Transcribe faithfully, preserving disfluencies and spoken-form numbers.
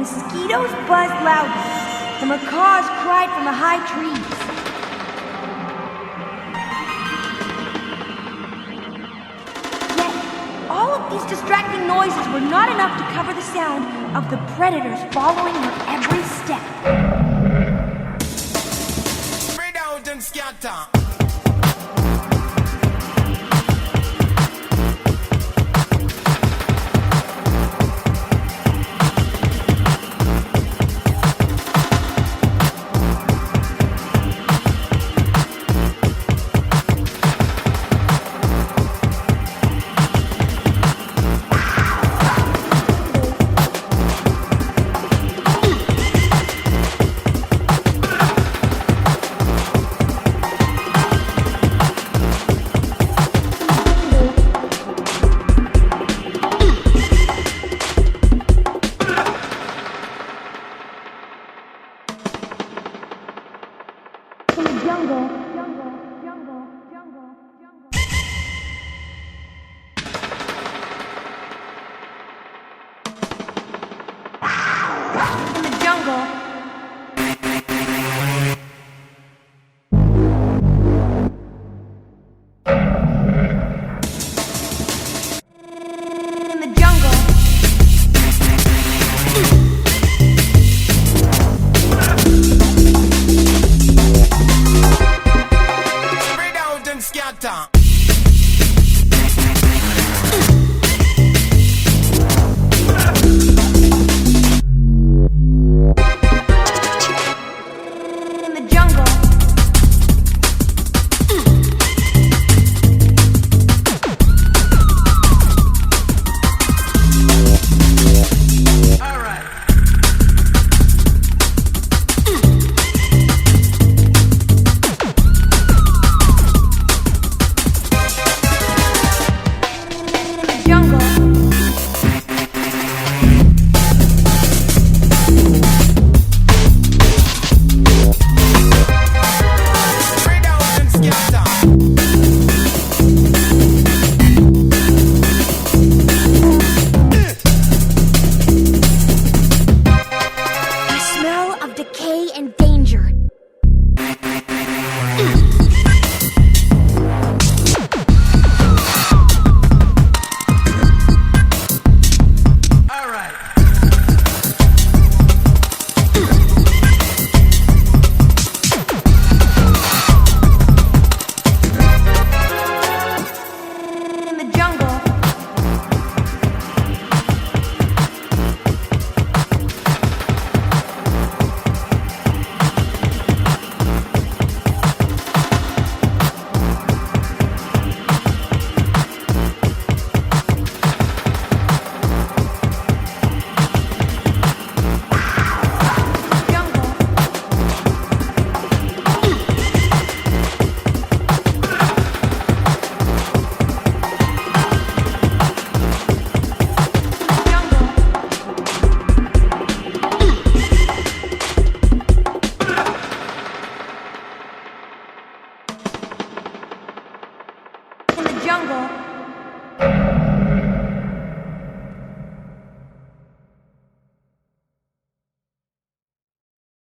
mosquitoes buzzed loudly. The macaws cried from the high trees. Yet, all of these distracting noises were not enough to cover the sound of the predators following her every step. Spread out and scatter. Jungle, jungle, jungle, jungle, jungle. In the jungle. In the jungle. Scatter. In the jungle. All right. Decay and danger. All right. In the jungle. Jungle.